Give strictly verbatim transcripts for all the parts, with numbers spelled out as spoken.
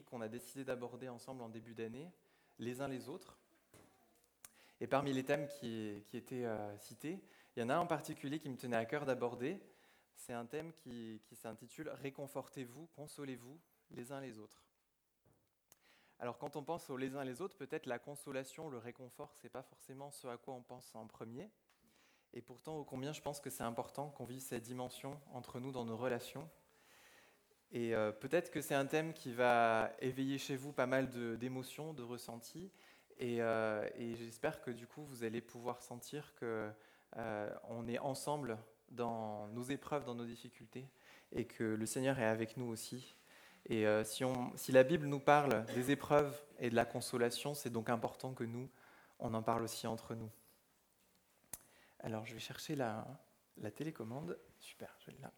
qu'on a décidé d'aborder ensemble en début d'année, les uns les autres. Et parmi les thèmes qui, qui étaient euh, cités, il y en a un en particulier qui me tenait à cœur d'aborder. C'est un thème qui, qui s'intitule « Réconfortez-vous, consolez-vous les uns les autres ». Alors quand on pense aux les uns les autres, peut-être la consolation, le réconfort, ce n'est pas forcément ce à quoi on pense en premier. Et pourtant, ô combien je pense que c'est important qu'on vive cette dimension entre nous dans nos relations. Et euh, peut-être que c'est un thème qui va éveiller chez vous pas mal de, d'émotions, de ressentis. Et, euh, et j'espère que du coup, vous allez pouvoir sentir qu'on euh, est ensemble dans nos épreuves, dans nos difficultés, et que le Seigneur est avec nous aussi. Et euh, si, on, si la Bible nous parle des épreuves et de la consolation, c'est donc important que nous, on en parle aussi entre nous. Alors, je vais chercher la, la télécommande. Super, je l'ai là.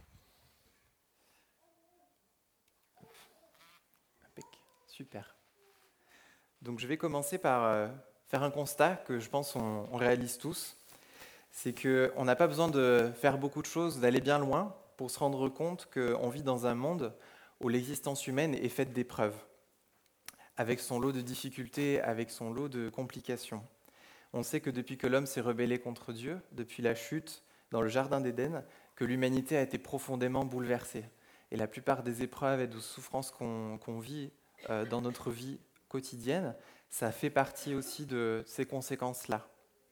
Impec. Super. Donc, je vais commencer par euh, faire un constat que je pense on, on réalise tous. C'est qu'on n'a pas besoin de faire beaucoup de choses, d'aller bien loin pour se rendre compte qu'on vit dans un monde où l'existence humaine est faite d'épreuves, avec son lot de difficultés, avec son lot de complications. On sait que depuis que l'homme s'est rebellé contre Dieu, depuis la chute dans le jardin d'Éden, que l'humanité a été profondément bouleversée. Et la plupart des épreuves et des souffrances qu'on, qu'on vit euh, dans notre vie quotidienne, ça fait partie aussi de ces conséquences-là.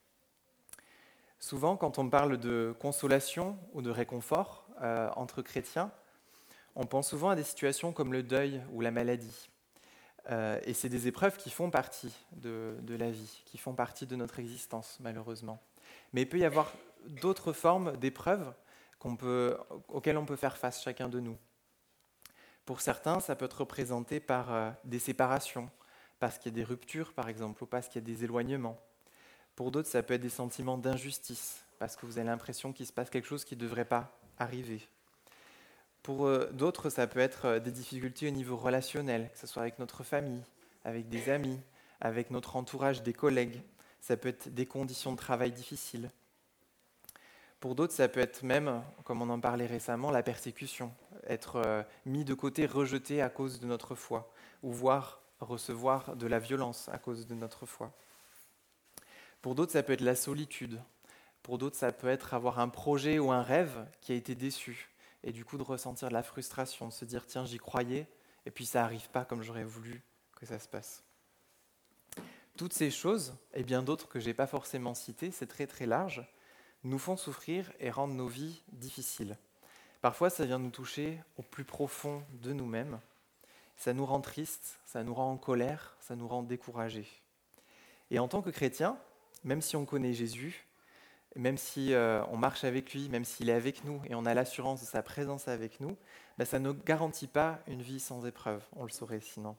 Souvent, quand on parle de consolation ou de réconfort euh, entre chrétiens, on pense souvent à des situations comme le deuil ou la maladie. Euh, et c'est des épreuves qui font partie de, de la vie, qui font partie de notre existence, malheureusement. Mais il peut y avoir d'autres formes d'épreuves qu'on peut, auxquelles on peut faire face, chacun de nous. Pour certains, ça peut être représenté par euh, des séparations, parce qu'il y a des ruptures, par exemple, ou parce qu'il y a des éloignements. Pour d'autres, ça peut être des sentiments d'injustice, parce que vous avez l'impression qu'il se passe quelque chose qui ne devrait pas arriver. Pour euh, d'autres, ça peut être euh, des difficultés au niveau relationnel, que ce soit avec notre famille, avec des amis, avec notre entourage, des collègues. Ça peut être des conditions de travail difficiles. Pour d'autres, ça peut être même, comme on en parlait récemment, la persécution, être euh, mis de côté, rejeté à cause de notre foi, ou voire recevoir de la violence à cause de notre foi. Pour d'autres, ça peut être la solitude. Pour d'autres, ça peut être avoir un projet ou un rêve qui a été déçu. Et du coup, de ressentir de la frustration, de se dire « tiens, j'y croyais, et puis ça n'arrive pas comme j'aurais voulu que ça se passe ». Toutes ces choses, et bien d'autres que je n'ai pas forcément citées, c'est très très large, nous font souffrir et rendent nos vies difficiles. Parfois, ça vient nous toucher au plus profond de nous-mêmes. Ça nous rend tristes, ça nous rend en colère, ça nous rend découragés. Et en tant que chrétiens, même si on connaît Jésus, même si euh, on marche avec lui, même s'il est avec nous et on a l'assurance de sa présence avec nous, ben ça ne garantit pas une vie sans épreuve, on le saurait sinon.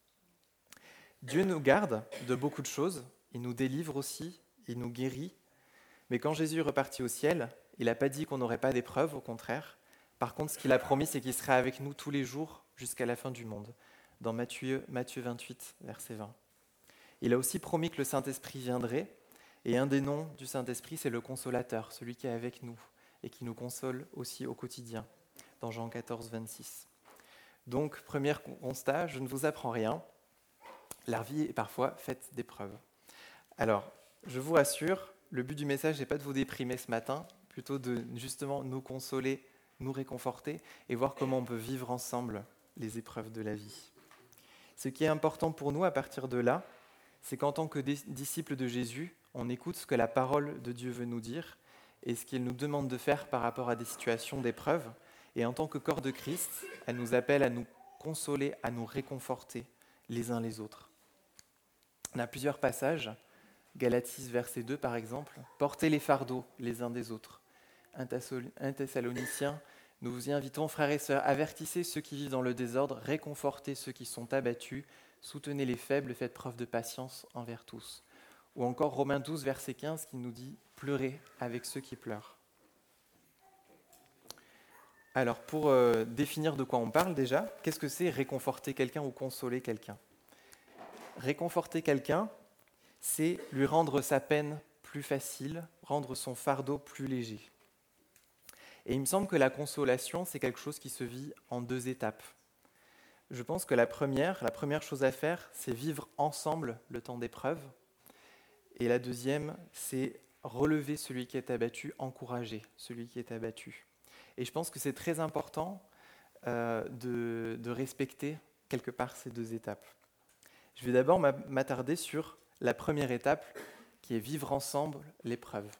Dieu nous garde de beaucoup de choses, il nous délivre aussi, il nous guérit, mais quand Jésus est reparti au ciel, il n'a pas dit qu'on n'aurait pas d'épreuves, au contraire. Par contre, ce qu'il a promis, c'est qu'il serait avec nous tous les jours jusqu'à la fin du monde, dans Matthieu, Matthieu vingt-huit, verset vingt. Il a aussi promis que le Saint-Esprit viendrait, et un des noms du Saint-Esprit, c'est le Consolateur, celui qui est avec nous et qui nous console aussi au quotidien, dans Jean quatorze, vingt-six. Donc, premier constat, je ne vous apprends rien, la vie est parfois faite d'épreuves. Alors, je vous rassure, le but du message n'est pas de vous déprimer ce matin, plutôt de justement nous consoler, nous réconforter et voir comment on peut vivre ensemble les épreuves de la vie. Ce qui est important pour nous à partir de là, c'est qu'en tant que disciples de Jésus, on écoute ce que la parole de Dieu veut nous dire et ce qu'il nous demande de faire par rapport à des situations d'épreuve. Et en tant que corps de Christ, elle nous appelle à nous consoler, à nous réconforter les uns les autres. On a plusieurs passages. Galates six, verset deux, par exemple. « Portez les fardeaux les uns des autres. » un Thessaloniciens, nous vous y invitons, frères et sœurs, avertissez ceux qui vivent dans le désordre, réconfortez ceux qui sont abattus, soutenez les faibles, faites preuve de patience envers tous. Ou encore Romains douze, verset quinze, qui nous dit « Pleurez avec ceux qui pleurent ». Alors, pour euh, définir de quoi on parle déjà, qu'est-ce que c'est réconforter quelqu'un ou consoler quelqu'un ? Réconforter quelqu'un, c'est lui rendre sa peine plus facile, rendre son fardeau plus léger. Et il me semble que la consolation, c'est quelque chose qui se vit en deux étapes. Je pense que la première, la première chose à faire, c'est vivre ensemble le temps d'épreuve. Et la deuxième, c'est relever celui qui est abattu, encourager celui qui est abattu. Et je pense que c'est très important euh, de, de respecter quelque part ces deux étapes. Je vais d'abord m'attarder sur la première étape, qui est vivre ensemble l'épreuve.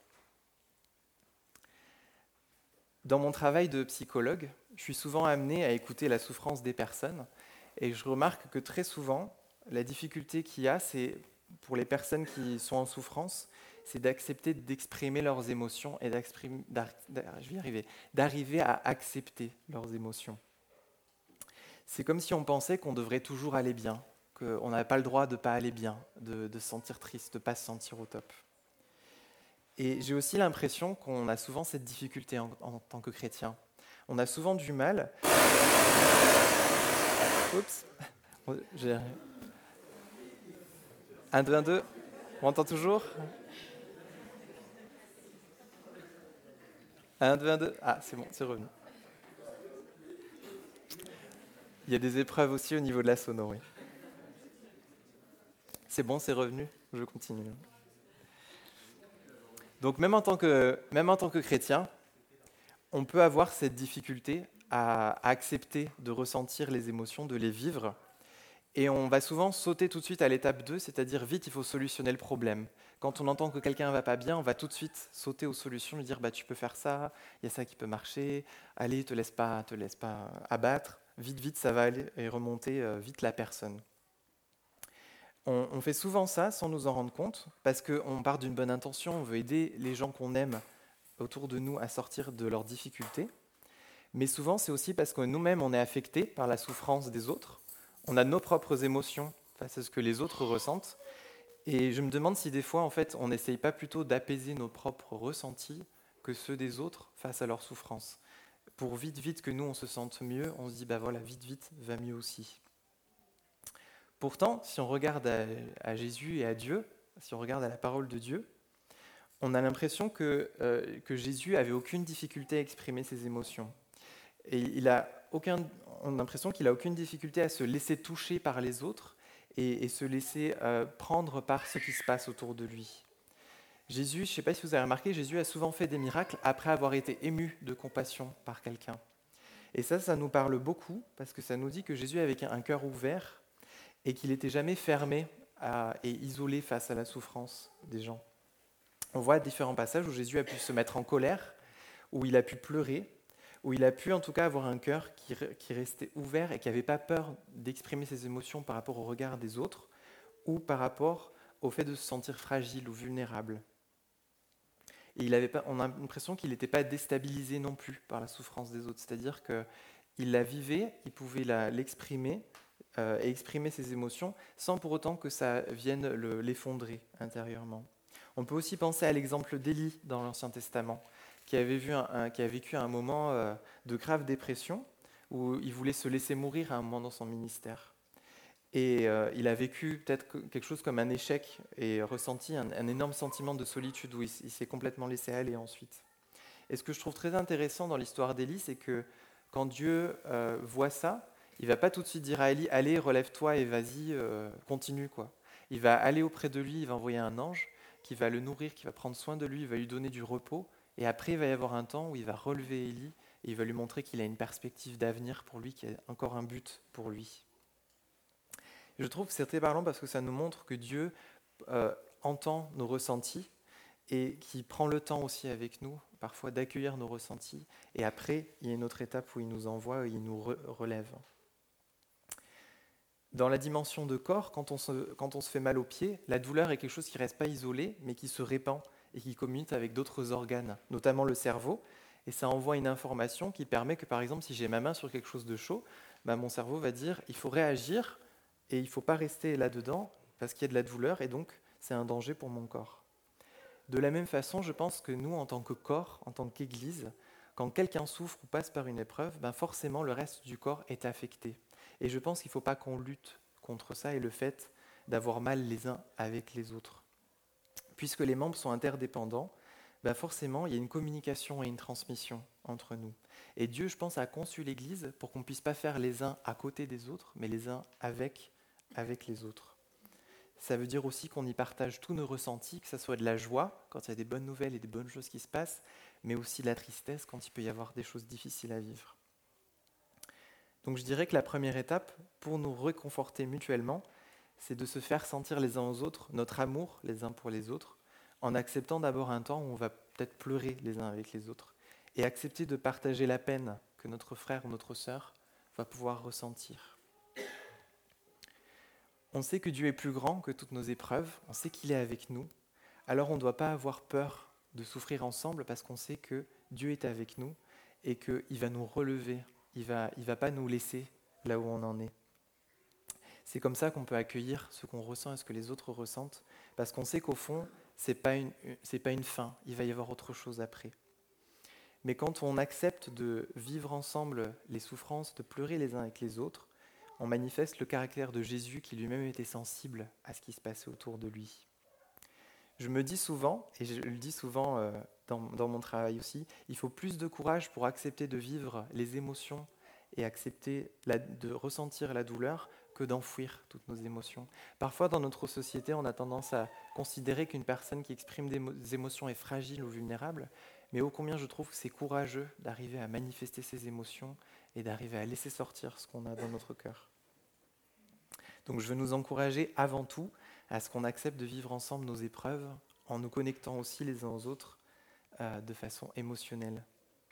Dans mon travail de psychologue, je suis souvent amené à écouter la souffrance des personnes, et je remarque que très souvent, la difficulté qu'il y a, c'est pour les personnes qui sont en souffrance, c'est d'accepter d'exprimer leurs émotions et d'exprimer, je vais y arriver, d'arriver à accepter leurs émotions. C'est comme si on pensait qu'on devrait toujours aller bien, qu'on n'avait pas le droit de ne pas aller bien, de, de se sentir triste, de ne pas se sentir au top. Et j'ai aussi l'impression qu'on a souvent cette difficulté en, en tant que chrétien. On a souvent du mal... Oups, j'ai... un, deux, un, deux, on m'entend toujours ? un, deux, un, deux, ah c'est bon, c'est revenu. Il y a des épreuves aussi au niveau de la sono, oui. C'est bon, c'est revenu, je continue. Donc même en tant que, même en tant que chrétien, on peut avoir cette difficulté à, à accepter de ressentir les émotions, de les vivre. Et on va souvent sauter tout de suite à l'étape deux, c'est-à-dire vite, il faut solutionner le problème. Quand on entend que quelqu'un ne va pas bien, on va tout de suite sauter aux solutions, lui dire bah, « tu peux faire ça, il y a ça qui peut marcher, allez, te laisse pas, te laisse pas abattre, vite, vite, ça va aller et remonter euh, vite la personne ». On, on fait souvent ça sans nous en rendre compte, parce qu'on part d'une bonne intention, on veut aider les gens qu'on aime autour de nous à sortir de leurs difficultés, mais souvent c'est aussi parce que nous-mêmes on est affectés par la souffrance des autres, on a nos propres émotions face à ce que les autres ressentent, et je me demande si des fois en fait on n'essaye pas plutôt d'apaiser nos propres ressentis que ceux des autres face à leur souffrance. Pour vite vite que nous on se sente mieux, on se dit bah voilà, vite vite va mieux aussi. Pourtant, si on regarde à, à Jésus et à Dieu, si on regarde à la parole de Dieu, on a l'impression que, euh, que Jésus avait aucune difficulté à exprimer ses émotions. Et il a aucun, on a l'impression qu'il n'a aucune difficulté à se laisser toucher par les autres et, et se laisser euh, prendre par ce qui se passe autour de lui. Jésus, je ne sais pas si vous avez remarqué, Jésus a souvent fait des miracles après avoir été ému de compassion par quelqu'un. Et ça, ça nous parle beaucoup parce que ça nous dit que Jésus avait un cœur ouvert et qu'il n'était jamais fermé à, et isolé face à la souffrance des gens. On voit différents passages où Jésus a pu se mettre en colère, où il a pu pleurer, où il a pu en tout cas avoir un cœur qui, qui restait ouvert et qui n'avait pas peur d'exprimer ses émotions par rapport au regard des autres ou par rapport au fait de se sentir fragile ou vulnérable. Et il avait pas, on a l'impression qu'il n'était pas déstabilisé non plus par la souffrance des autres, c'est-à-dire qu'il la vivait, il pouvait la, l'exprimer euh, et exprimer ses émotions sans pour autant que ça vienne le, l'effondrer intérieurement. On peut aussi penser à l'exemple d'Élie dans l'Ancien Testament, qui avait, vu un, un, qui a vécu un moment euh, de grave dépression, où il voulait se laisser mourir à un moment dans son ministère. Et euh, il a vécu peut-être quelque chose comme un échec et ressenti un, un énorme sentiment de solitude où il, il s'est complètement laissé aller ensuite. Et ce que je trouve très intéressant dans l'histoire d'Élie, c'est que quand Dieu euh, voit ça, il ne va pas tout de suite dire à Élie « Allez, relève-toi et vas-y, euh, continue. » quoi. Il va aller auprès de lui, il va envoyer un ange qui va le nourrir, qui va prendre soin de lui, il va lui donner du repos. Et après, il va y avoir un temps où il va relever Élie et il va lui montrer qu'il a une perspective d'avenir pour lui, qu'il y a encore un but pour lui. Je trouve que c'est très parlant parce que ça nous montre que Dieu euh, entend nos ressentis et qui prend le temps aussi avec nous, parfois d'accueillir nos ressentis. Et après, il y a une autre étape où il nous envoie, où il nous re- relève. Dans la dimension de corps, quand on, se, quand on se fait mal au pied, la douleur est quelque chose qui ne reste pas isolé, mais qui se répand et qui communique avec d'autres organes, notamment le cerveau. Et ça envoie une information qui permet que, par exemple, si j'ai ma main sur quelque chose de chaud, ben mon cerveau va dire il faut réagir et il ne faut pas rester là-dedans parce qu'il y a de la douleur et donc c'est un danger pour mon corps. De la même façon, je pense que nous, en tant que corps, en tant qu'Église, quand quelqu'un souffre ou passe par une épreuve, ben forcément le reste du corps est affecté. Et je pense qu'il ne faut pas qu'on lutte contre ça et le fait d'avoir mal les uns avec les autres. Puisque les membres sont interdépendants, bah forcément, il y a une communication et une transmission entre nous. Et Dieu, je pense, a conçu l'Église pour qu'on ne puisse pas faire les uns à côté des autres, mais les uns avec, avec les autres. Ça veut dire aussi qu'on y partage tous nos ressentis, que ce soit de la joie, quand il y a des bonnes nouvelles et des bonnes choses qui se passent, mais aussi de la tristesse, quand il peut y avoir des choses difficiles à vivre. Donc je dirais que la première étape, pour nous réconforter mutuellement, c'est de se faire sentir les uns aux autres notre amour les uns pour les autres, en acceptant d'abord un temps où on va peut-être pleurer les uns avec les autres, et accepter de partager la peine que notre frère ou notre sœur va pouvoir ressentir. On sait que Dieu est plus grand que toutes nos épreuves, on sait qu'il est avec nous, alors on ne doit pas avoir peur de souffrir ensemble parce qu'on sait que Dieu est avec nous et qu'il va nous relever, il ne va, il va pas nous laisser là où on en est. C'est comme ça qu'on peut accueillir ce qu'on ressent et ce que les autres ressentent, parce qu'on sait qu'au fond, ce n'est pas une, c'est pas une fin, il va y avoir autre chose après. Mais quand on accepte de vivre ensemble les souffrances, de pleurer les uns avec les autres, on manifeste le caractère de Jésus qui lui-même était sensible à ce qui se passait autour de lui. Je me dis souvent, et je le dis souvent euh, dans, dans mon travail aussi, il faut plus de courage pour accepter de vivre les émotions et accepter la, de ressentir la douleur que d'enfouir toutes nos émotions. Parfois, dans notre société, on a tendance à considérer qu'une personne qui exprime des, mo- des émotions est fragile ou vulnérable, mais ô combien je trouve que c'est courageux d'arriver à manifester ses émotions et d'arriver à laisser sortir ce qu'on a dans notre cœur. Donc je veux nous encourager avant tout à ce qu'on accepte de vivre ensemble nos épreuves en nous connectant aussi les uns aux autres euh, de façon émotionnelle.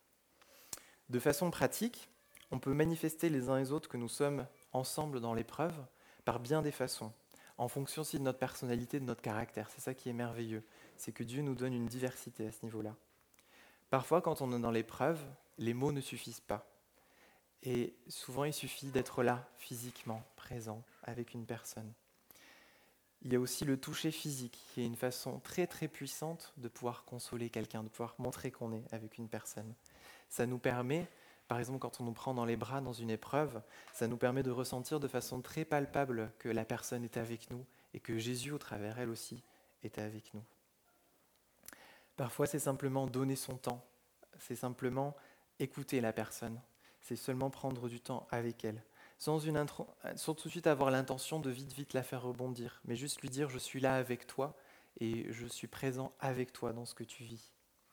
De façon pratique, on peut manifester les uns et les autres que nous sommes ensemble dans l'épreuve par bien des façons, en fonction aussi de notre personnalité, de notre caractère. C'est ça qui est merveilleux, c'est que Dieu nous donne une diversité à ce niveau-là. Parfois, quand on est dans l'épreuve, les mots ne suffisent pas. Et souvent, il suffit d'être là, physiquement, présent, avec une personne. Il y a aussi le toucher physique, qui est une façon très très puissante de pouvoir consoler quelqu'un, de pouvoir montrer qu'on est avec une personne. Ça nous permet, par exemple, quand on nous prend dans les bras dans une épreuve, ça nous permet de ressentir de façon très palpable que la personne est avec nous et que Jésus, au travers elle aussi, est avec nous. Parfois, c'est simplement donner son temps, c'est simplement écouter la personne, c'est seulement prendre du temps avec elle, sans, une intro, sans tout de suite avoir l'intention de vite vite la faire rebondir, mais juste lui dire je suis là avec toi et je suis présent avec toi dans ce que tu vis.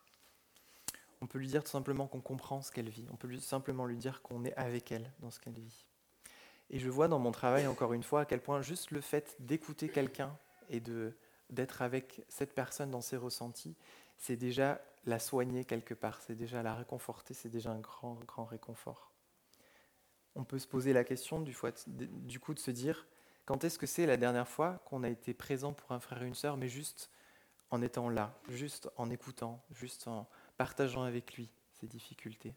On peut lui dire tout simplement qu'on comprend ce qu'elle vit, on peut lui, simplement lui dire qu'on est avec elle dans ce qu'elle vit. Et je vois dans mon travail encore une fois à quel point juste le fait d'écouter quelqu'un et de, d'être avec cette personne dans ses ressentis, c'est déjà la soigner quelque part, c'est déjà la réconforter, c'est déjà un grand, grand réconfort. On peut se poser la question du, fois, du coup de se dire, quand est-ce que c'est la dernière fois qu'on a été présent pour un frère et une sœur, mais juste en étant là, juste en écoutant, juste en partageant avec lui ses difficultés.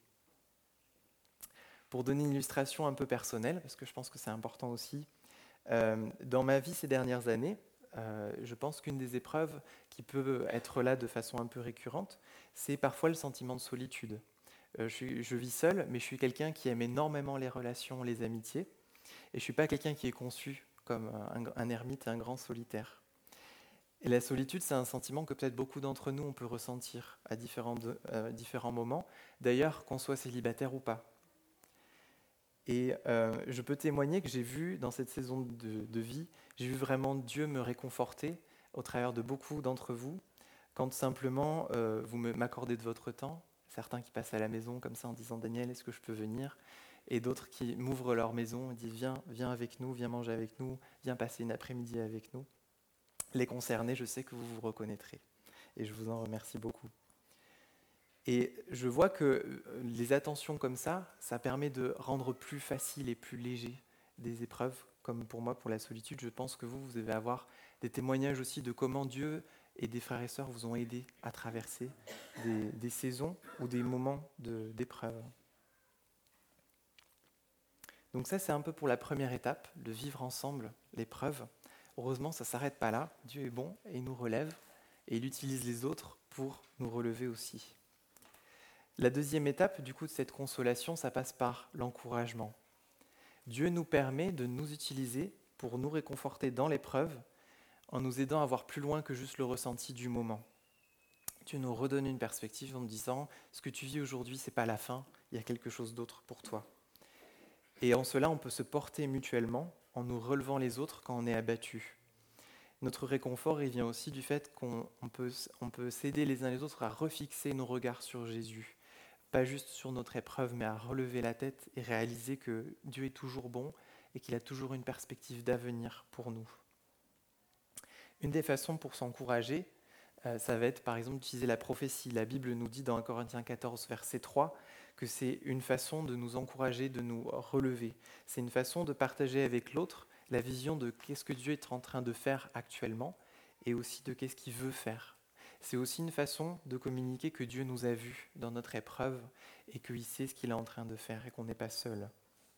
Pour donner une illustration un peu personnelle, parce que je pense que c'est important aussi, euh, dans ma vie ces dernières années, Euh, je pense qu'une des épreuves qui peut être là de façon un peu récurrente, c'est parfois le sentiment de solitude. Euh, je, suis, je vis seul, mais je suis quelqu'un qui aime énormément les relations, les amitiés, et je ne suis pas quelqu'un qui est conçu comme un, un ermite, un grand solitaire. Et la solitude, c'est un sentiment que peut-être beaucoup d'entre nous, on peut ressentir à différents, de, euh, différents moments, d'ailleurs qu'on soit célibataire ou pas. Et euh, je peux témoigner que j'ai vu dans cette saison de, de vie, j'ai vu vraiment Dieu me réconforter au travers de beaucoup d'entre vous, quand simplement euh, vous me, m'accordez de votre temps, certains qui passent à la maison comme ça en disant « Daniel, est-ce que je peux venir ?» et d'autres qui m'ouvrent leur maison et disent « Viens, viens avec nous, viens manger avec nous, viens passer une après-midi avec nous ». Les concernés, je sais que vous vous reconnaîtrez et je vous en remercie beaucoup. Et je vois que les attentions comme ça, ça permet de rendre plus facile et plus léger des épreuves, comme pour moi, pour la solitude. Je pense que vous, vous devez avoir des témoignages aussi de comment Dieu et des frères et sœurs vous ont aidés à traverser des, des saisons ou des moments de, d'épreuve. Donc ça, c'est un peu pour la première étape, de vivre ensemble l'épreuve. Heureusement, ça ne s'arrête pas là. Dieu est bon et il nous relève, et il utilise les autres pour nous relever aussi. La deuxième étape, du coup, de cette consolation, ça passe par l'encouragement. Dieu nous permet de nous utiliser pour nous réconforter dans l'épreuve, en nous aidant à voir plus loin que juste le ressenti du moment. Dieu nous redonne une perspective en nous disant « ce que tu vis aujourd'hui, ce n'est pas la fin, il y a quelque chose d'autre pour toi ». Et en cela, on peut se porter mutuellement en nous relevant les autres quand on est abattu. Notre réconfort, il vient aussi du fait qu'on on peut, on peut s'aider les uns les autres à refixer nos regards sur Jésus. Pas juste sur notre épreuve, mais à relever la tête et réaliser que Dieu est toujours bon et qu'il a toujours une perspective d'avenir pour nous. Une des façons pour s'encourager, euh, ça va être par exemple d'utiliser la prophétie. La Bible nous dit dans un Corinthiens quatorze, verset trois, que c'est une façon de nous encourager, de nous relever. C'est une façon de partager avec l'autre la vision de qu'est-ce que Dieu est en train de faire actuellement et aussi de qu'est-ce qu'il veut faire. C'est aussi une façon de communiquer que Dieu nous a vus dans notre épreuve et qu'il sait ce qu'il est en train de faire et qu'on n'est pas seul.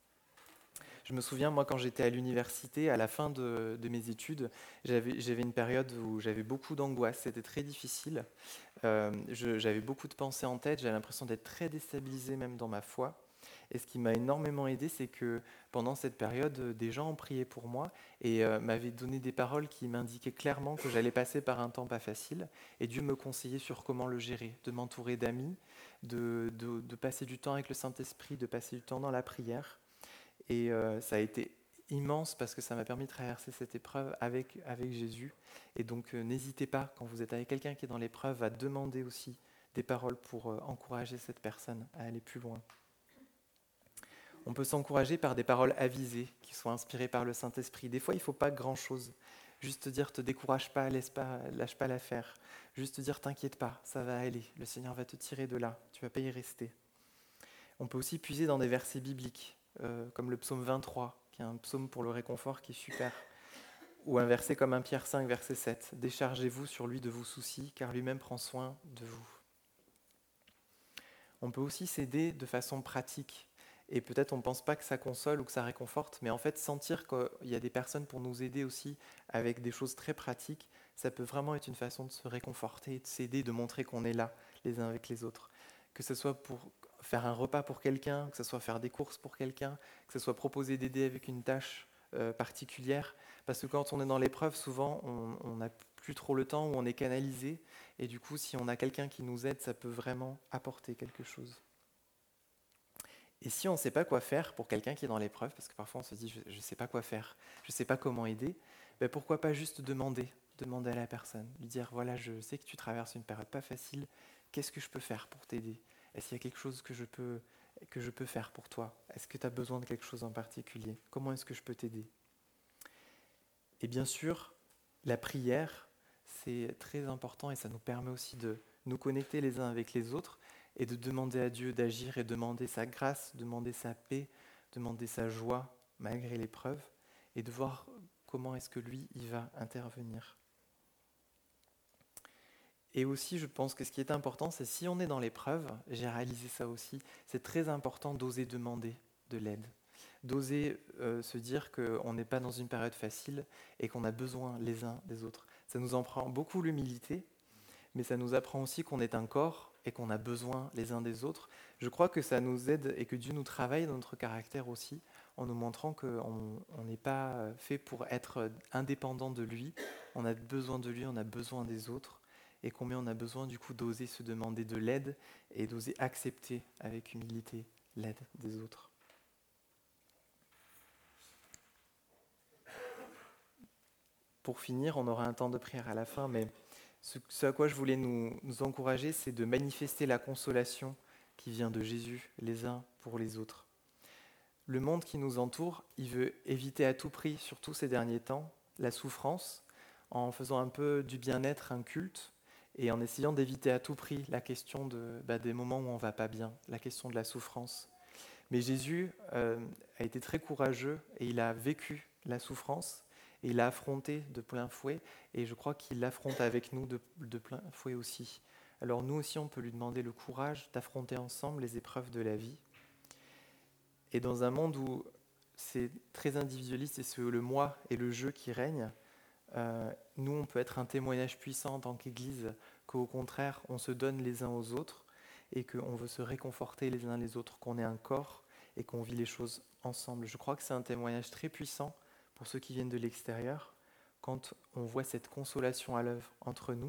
Je me souviens, moi, quand j'étais à l'université, à la fin de, de mes études, j'avais, j'avais une période où j'avais beaucoup d'angoisse, c'était très difficile. Euh, je, j'avais beaucoup de pensées en tête, j'avais l'impression d'être très déstabilisé même dans ma foi. Et ce qui m'a énormément aidé, c'est que pendant cette période, des gens ont prié pour moi et euh, m'avaient donné des paroles qui m'indiquaient clairement que j'allais passer par un temps pas facile. Et Dieu me conseillait sur comment le gérer, de m'entourer d'amis, de, de, de passer du temps avec le Saint-Esprit, de passer du temps dans la prière. Et euh, ça a été immense parce que ça m'a permis de traverser cette épreuve avec, avec Jésus. Et donc euh, n'hésitez pas, quand vous êtes avec quelqu'un qui est dans l'épreuve, à demander aussi des paroles pour euh, encourager cette personne à aller plus loin. On peut s'encourager par des paroles avisées qui sont inspirées par le Saint-Esprit. Des fois, il ne faut pas grand-chose. Juste te dire, te décourage pas, laisse pas, lâche pas l'affaire. Juste te dire, t'inquiète pas, ça va aller. Le Seigneur va te tirer de là, tu ne vas pas y rester. On peut aussi puiser dans des versets bibliques, euh, comme le psaume vingt-trois, qui est un psaume pour le réconfort qui est super. Ou un verset comme un Pierre cinq, verset sept. Déchargez-vous sur lui de vos soucis, car lui-même prend soin de vous. On peut aussi s'aider de façon pratique. Et peut-être on ne pense pas que ça console ou que ça réconforte, mais en fait sentir qu'il y a des personnes pour nous aider aussi avec des choses très pratiques, ça peut vraiment être une façon de se réconforter, de s'aider, de montrer qu'on est là les uns avec les autres. Que ce soit pour faire un repas pour quelqu'un, que ce soit faire des courses pour quelqu'un, que ce soit proposer d'aider avec une tâche euh, particulière. Parce que quand on est dans l'épreuve, souvent on n'a plus trop le temps ou on est canalisé. Et du coup, si on a quelqu'un qui nous aide, ça peut vraiment apporter quelque chose. Et si on ne sait pas quoi faire pour quelqu'un qui est dans l'épreuve, parce que parfois on se dit je ne sais pas quoi faire, je ne sais pas comment aider, ben pourquoi pas juste demander, demander à la personne, lui dire voilà, je sais que tu traverses une période pas facile, qu'est-ce que je peux faire pour t'aider? Est-ce qu'il y a quelque chose que je peux, que je peux faire pour toi? Est-ce que tu as besoin de quelque chose en particulier? Comment est-ce que je peux t'aider? Et bien sûr, la prière, c'est très important et ça nous permet aussi de nous connecter les uns avec les autres et de demander à Dieu d'agir et demander sa grâce, demander sa paix, demander sa joie malgré l'épreuve et de voir comment est-ce que lui, il va intervenir. Et aussi, je pense que ce qui est important, c'est si on est dans l'épreuve, j'ai réalisé ça aussi, c'est très important d'oser demander de l'aide, d'oser euh, se dire qu'on n'est pas dans une période facile et qu'on a besoin les uns des autres. Ça nous en prend beaucoup l'humilité, mais ça nous apprend aussi qu'on est un corps et qu'on a besoin les uns des autres. Je crois que ça nous aide et que Dieu nous travaille dans notre caractère aussi, en nous montrant qu'on n'est pas fait pour être indépendant de lui, on a besoin de lui, on a besoin des autres, et combien on a besoin du coup d'oser se demander de l'aide et d'oser accepter avec humilité l'aide des autres. Pour finir, on aura un temps de prière à la fin, mais ce, ce à quoi je voulais nous, nous encourager, c'est de manifester la consolation qui vient de Jésus, les uns pour les autres. Le monde qui nous entoure, il veut éviter à tout prix, surtout ces derniers temps, la souffrance, en faisant un peu du bien-être un culte, et en essayant d'éviter à tout prix la question de, bah, des moments où on ne va pas bien, la question de la souffrance. Mais Jésus euh, a été très courageux et il a vécu la souffrance et il l'a affronté de plein fouet et je crois qu'il l'affronte avec nous de, de plein fouet aussi. Alors nous aussi on peut lui demander le courage d'affronter ensemble les épreuves de la vie. Et dans un monde où c'est très individualiste et c'est le moi et le je qui règnent, Euh, nous, on peut être un témoignage puissant en tant qu'Église, qu'au contraire, on se donne les uns aux autres et qu'on veut se réconforter les uns les autres, qu'on est un corps et qu'on vit les choses ensemble. Je crois que c'est un témoignage très puissant pour ceux qui viennent de l'extérieur, quand on voit cette consolation à l'œuvre entre nous,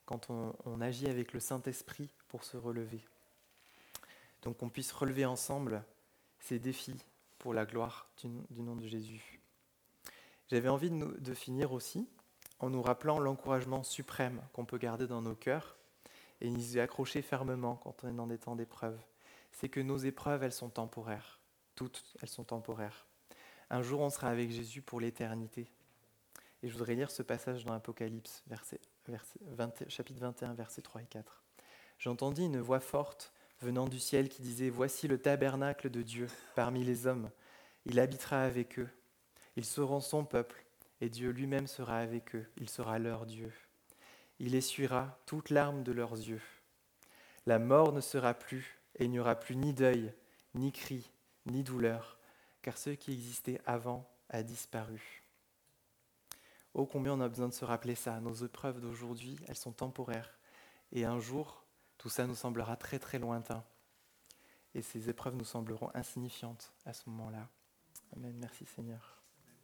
quand on, on agit avec le Saint-Esprit pour se relever. Donc qu'on puisse relever ensemble ces défis pour la gloire du, du nom de Jésus. J'avais envie de, nous, de finir aussi en nous rappelant l'encouragement suprême qu'on peut garder dans nos cœurs et nous y accrocher fermement quand on est dans des temps d'épreuve. C'est que nos épreuves, elles sont temporaires. Toutes, elles sont temporaires. Un jour, on sera avec Jésus pour l'éternité. Et je voudrais lire ce passage dans l'Apocalypse, verset, verset vingt, chapitre vingt et un, versets trois et quatre. J'entendis une voix forte venant du ciel qui disait « Voici le tabernacle de Dieu parmi les hommes. Il habitera avec eux. Ils seront son peuple, et Dieu lui-même sera avec eux. Il sera leur Dieu. Il essuiera toute larme de leurs yeux. La mort ne sera plus, et il n'y aura plus ni deuil, ni cri, ni douleur, car ce qui existait avant a disparu. » Oh, combien on a besoin de se rappeler ça. Nos épreuves d'aujourd'hui, elles sont temporaires. Et un jour, tout ça nous semblera très très lointain. Et ces épreuves nous sembleront insignifiantes à ce moment-là. Amen. Merci Seigneur.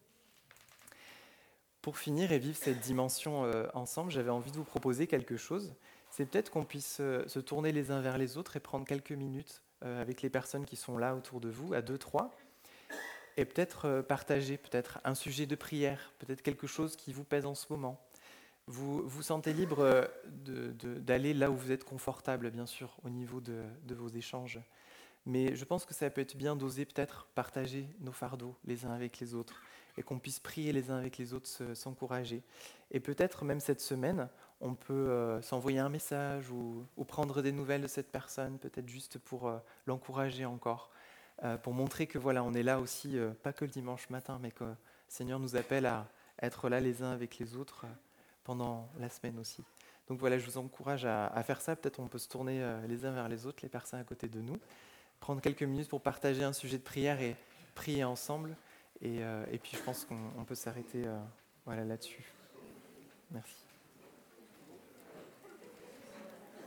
Pour finir et vivre cette dimension euh, ensemble, j'avais envie de vous proposer quelque chose. C'est peut-être qu'on puisse euh, se tourner les uns vers les autres et prendre quelques minutes euh, avec les personnes qui sont là autour de vous, à deux, trois, et peut-être euh, partager peut-être un sujet de prière, peut-être quelque chose qui vous pèse en ce moment. Vous vous sentez libre euh, de, de, d'aller là où vous êtes confortable, bien sûr, au niveau de, de vos échanges. Mais je pense que ça peut être bien d'oser peut-être partager nos fardeaux les uns avec les autres et qu'on puisse prier les uns avec les autres, se, s'encourager. Et peut-être même cette semaine, on peut euh, s'envoyer un message ou, ou prendre des nouvelles de cette personne, peut-être juste pour euh, l'encourager encore, euh, pour montrer que voilà, on est là aussi, euh, pas que le dimanche matin, mais que le Seigneur nous appelle à être là les uns avec les autres euh, pendant la semaine aussi. Donc voilà, je vous encourage à, à faire ça. Peut-être on peut se tourner euh, les uns vers les autres, les personnes à côté de nous, prendre quelques minutes pour partager un sujet de prière et prier ensemble. Et, euh, et puis je pense qu'on on peut s'arrêter euh, voilà, là-dessus. Merci.